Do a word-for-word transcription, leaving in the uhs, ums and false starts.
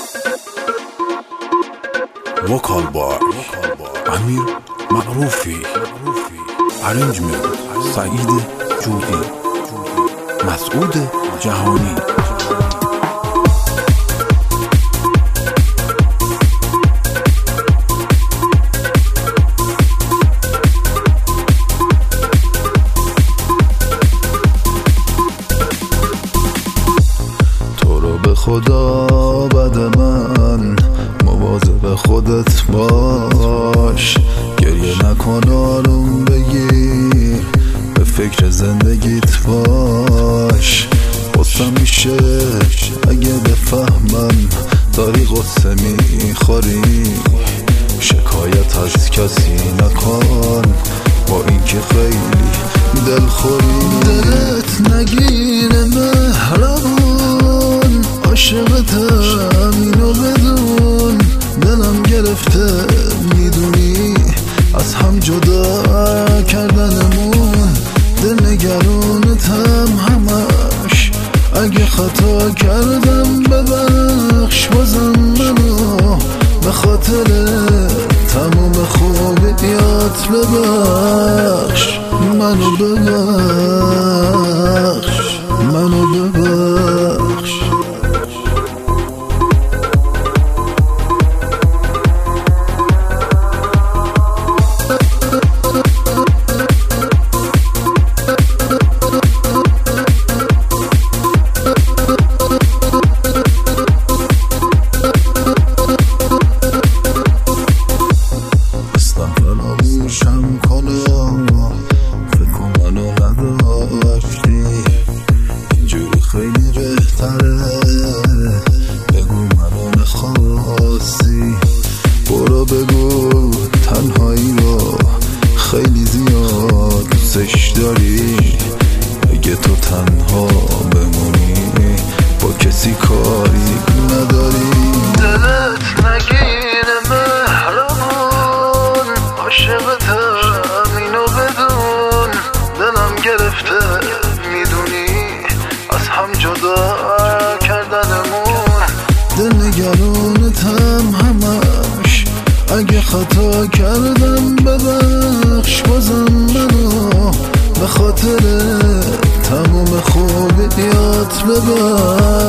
وکال بار امیر معروفی، ارنجمنت سعید جودی، مسعود جهانی. تو رو به خدا بد من مواظب خودت باش، گریه نکن آروم بگیر، به فکر زندگیت باش. قصه میشه اگه بفهمم داری قصه میخوری، شکایت از کسی نکن با اینکه خیلی دلخوری. دلت نگیره مهربون، عاشقتم اینو بدون، دلم گرفته میدونی از هم جدا کردنمون. دل نگرونتم همش، اگه خطا کردم ببخش، بازم منو به خاطر تموم خوبیات ببخش. منو ببخش، منو ببخش. فراموشم کنم فکر منو نداشتی، اینجوری خیلی بهتره، بگو منو نخواستی. برو بگو تنهایی رو خیلی زیاد دوستش داری، اگه تو تنها بمونی با کسی کاری نداری. دلت نگیره مهربون، عاشقتم اینو بدون، دلم گرفته میدونی از هم جدا کردنمون. دل نگرونتم همش، اگه خطا کردم ببخش، بازم منو به خاطر تموم خوبیات ببخش.